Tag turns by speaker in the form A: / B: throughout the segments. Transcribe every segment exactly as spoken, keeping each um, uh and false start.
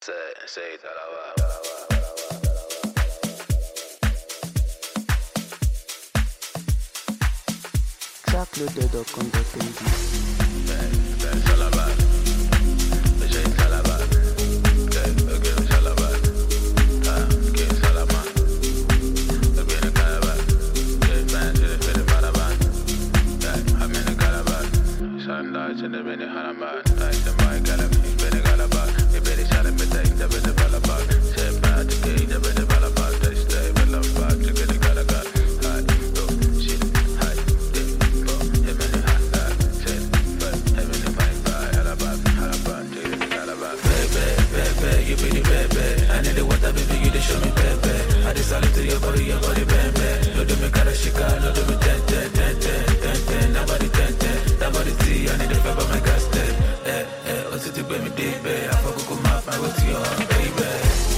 A: Say, say, talaba.
B: Trackloaded dot com dot n g.
A: Ben, ben, talaba. Say, talaba. Okay, okay, talaba. Ah, okay, talaba. Okay, the calabar. Okay, man, to the fitted baraban. Yeah, I'm in the calabar. Sunlight in the mini hanaman. Like the mic, galam, he's been a calabar. You better shut him, but take the bit of balabar. Say, bad, okay, the bit of balabar. They stay, but love back to get the calabar. Hi, go, shit, hi, dip, go, him in the hot dog. Say, but him in the mic, bye, halabar, halabar, take the calabar. Baby, baby, you be the baby. I need the water, baby, you the show me, baby. I just solid to your body, your body, baby. No do me karashika, no do me ten, ten, ten, ten, ten, ten. Nobody ten, ten, nobody see. I need the pepper, my gas, ten. Eh, eh, what's it, baby, baby? I fuck with my my what's your baby?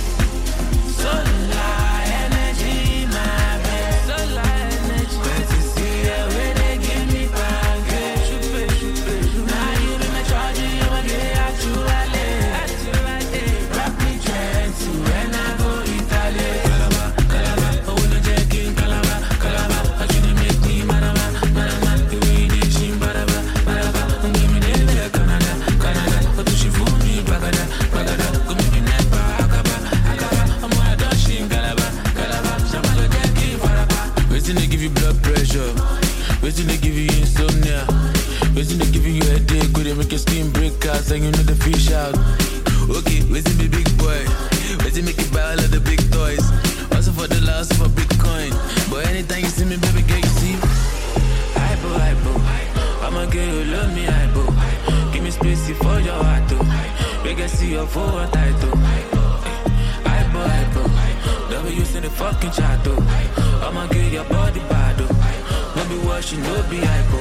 A: Sunlight energy, my baby. Sunlight energy. When you see it, when they give me back, shoot, baby, shoot, baby. Now you be my charge, you ma get at you, ale, at you, ale. Rock me gentle when I go Italy. Calaba, calaba, oh no jerking, calaba, calaba. How you dey make me maraba, maraba? The way they shim maraba, maraba. Give me the Canada, Canada. What do she fool me, bagada, bagada? Go make me neck, bagaba, agaba. I'm gonna dash in calaba, calaba. Shamalo jerking, faraba. Waiting to give you blood pressure. Waiting to give you insomnia. Waiting to give you a headache. Could they make your skin break out and you know the fish out? Okay, waiting be big boy. Waiting make you buy all of the big toys. Also for the loss of a Bitcoin. But anytime you see me, baby girl, you see. Hypo, hypo. I'ma get you love me, hypo. Give me space for your heart, too. Make I see your full title. Hypo, hypo. Never use in the fucking chat, too. I'ma get your body bad, too. No be washing, no be hypo.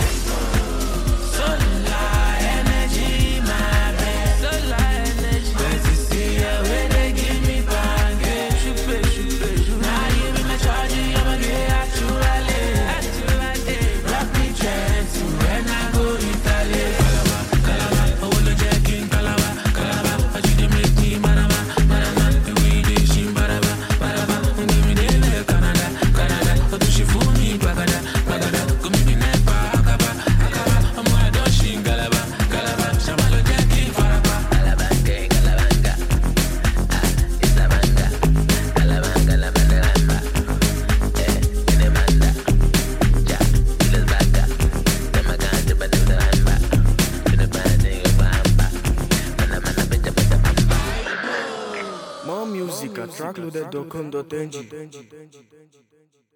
A: Sunlight energy, my baby. Sunlight energy. When you see it, when they give me bang, shoot, baby, shoot, baby. Now you be my charge, I'ma get at you, ale, at you, ale. Rock me gentle when I go Italy. Calaba, calaba, oh no jerking, calaba, calaba. How you dey make me maraba, maraba? The way they shim maraba, maraba. Give me the Canada, Canada. How do she fool me, bagada, bagada? Go make me neck, bagaba, agaba. I'm gonna dash in calaba, calaba. Shamalo jerking, faraba.
C: Alabanga, Alabanga, ah, it's a banga. Alabanga, Alabanga, eh, in a manda. Ja, let's baga. The maganda, but the hamba. To the banding of hamba. Mana mana beta beta hamba.
B: More music at trackloaded dot com dot n g.